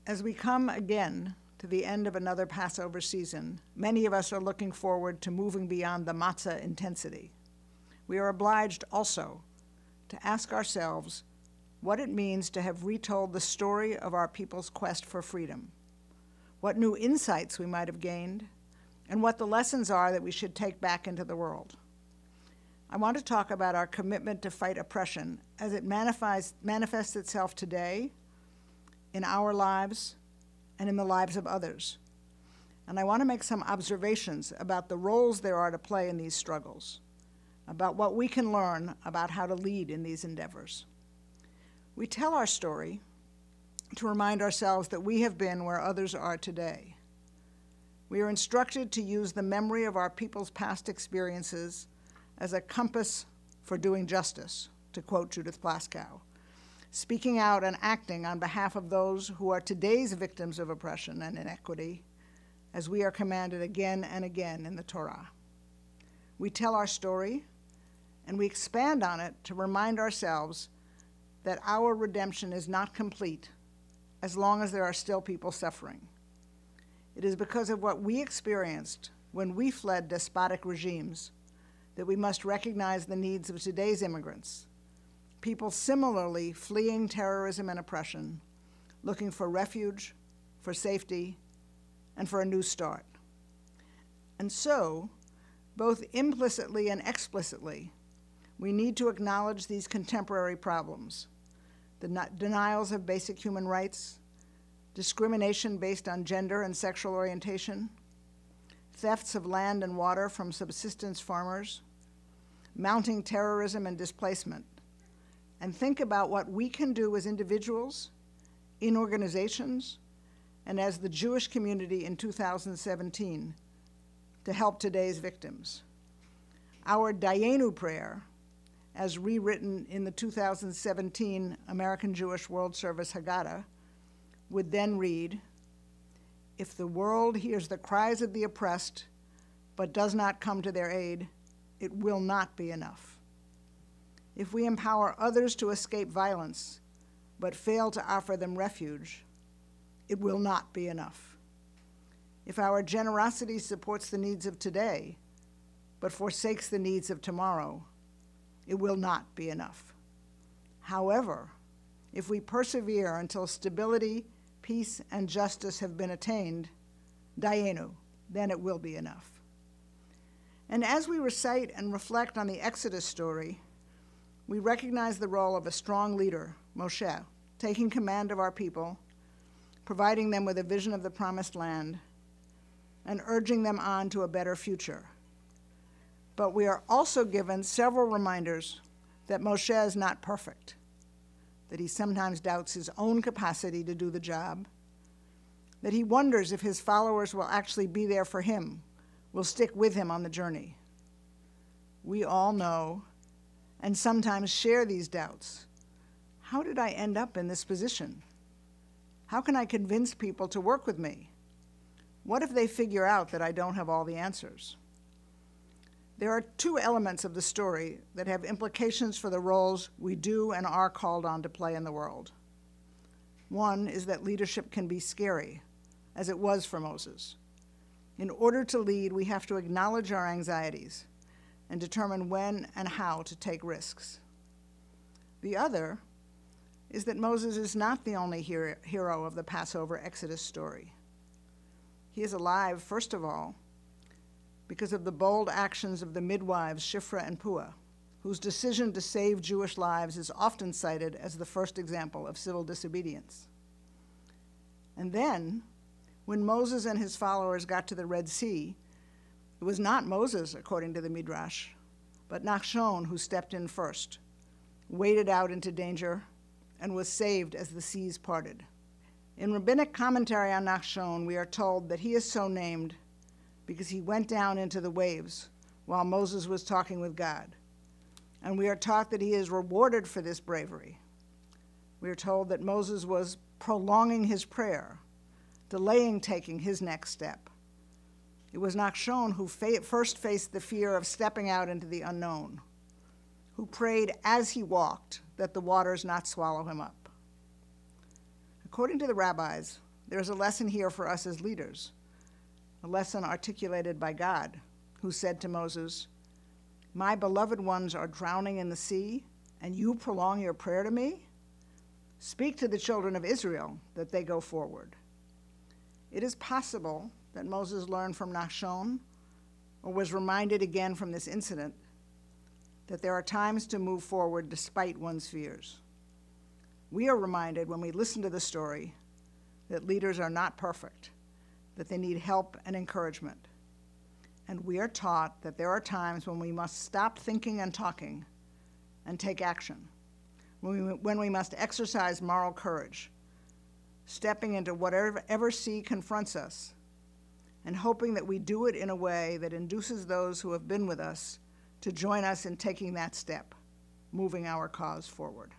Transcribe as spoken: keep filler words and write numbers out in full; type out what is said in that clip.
As we come again to the end of another Passover season, many of us are looking forward to moving beyond the matzah intensity. We are obliged also to ask ourselves what it means to have retold the story of our people's quest for freedom, what new insights we might have gained, and what the lessons are that we should take back into the world. I want to talk about our commitment to fight oppression as it manifests, manifests itself today in our lives and in the lives of others. And I want to make some observations about the roles there are to play in these struggles, about what we can learn about how to lead in these endeavors. We tell our story to remind ourselves that we have been where others are today. We are instructed to use the memory of our people's past experiences as a compass for doing justice, to quote Judith Plaskow, speaking out and acting on behalf of those who are today's victims of oppression and inequity, as we are commanded again and again in the Torah. We tell our story, and we expand on it to remind ourselves that our redemption is not complete as long as there are still people suffering. It is because of what we experienced when we fled despotic regimes that we must recognize the needs of today's immigrants, people similarly fleeing terrorism and oppression, looking for refuge, for safety, and for a new start. And so, both implicitly and explicitly, we need to acknowledge these contemporary problems, the denials of basic human rights, discrimination based on gender and sexual orientation, thefts of land and water from subsistence farmers, mounting terrorism and displacement, and think about what we can do as individuals, in organizations, and as the Jewish community in two thousand seventeen to help today's victims. Our Dayenu prayer, as rewritten in the two thousand seventeen American Jewish World Service Haggadah, would then read, "If the world hears the cries of the oppressed but does not come to their aid, it will not be enough. If we empower others to escape violence but fail to offer them refuge, it will not be enough. If our generosity supports the needs of today but forsakes the needs of tomorrow, it will not be enough. However, if we persevere until stability, peace, and justice have been attained, Dayenu, then it will be enough." And as we recite and reflect on the Exodus story, we recognize the role of a strong leader, Moshe, taking command of our people, providing them with a vision of the promised land, and urging them on to a better future. But we are also given several reminders that Moshe is not perfect, that he sometimes doubts his own capacity to do the job, that he wonders if his followers will actually be there for him, will stick with him on the journey. We all know and sometimes share these doubts. How did I end up in this position? How can I convince people to work with me? What if they figure out that I don't have all the answers? There are two elements of the story that have implications for the roles we do and are called on to play in the world. One is that leadership can be scary, as it was for Moses. In order to lead, we have to acknowledge our anxieties and determine when and how to take risks. The other is that Moses is not the only hero of the Passover Exodus story. He is alive, first of all, because of the bold actions of the midwives Shifra and Puah, whose decision to save Jewish lives is often cited as the first example of civil disobedience. And then, when Moses and his followers got to the Red Sea, it was not Moses, according to the Midrash, but Nachshon who stepped in first, waded out into danger, and was saved as the seas parted. In rabbinic commentary on Nachshon, we are told that he is so named because he went down into the waves while Moses was talking with God. And we are taught that he is rewarded for this bravery. We are told that Moses was prolonging his prayer, delaying taking his next step. It was Nachshon who fa- first faced the fear of stepping out into the unknown, who prayed as he walked that the waters not swallow him up. According to the rabbis, there's a lesson here for us as leaders, a lesson articulated by God, who said to Moses, "My beloved ones are drowning in the sea, and you prolong your prayer to me? Speak to the children of Israel that they go forward." It is possible that Moses learned from Nachshon, or was reminded again from this incident, that there are times to move forward despite one's fears. We are reminded when we listen to the story that leaders are not perfect, that they need help and encouragement. And we are taught that there are times when we must stop thinking and talking and take action, when we, when we must exercise moral courage, stepping into whatever sea confronts us, and hoping that we do it in a way that induces those who have been with us to join us in taking that step, moving our cause forward.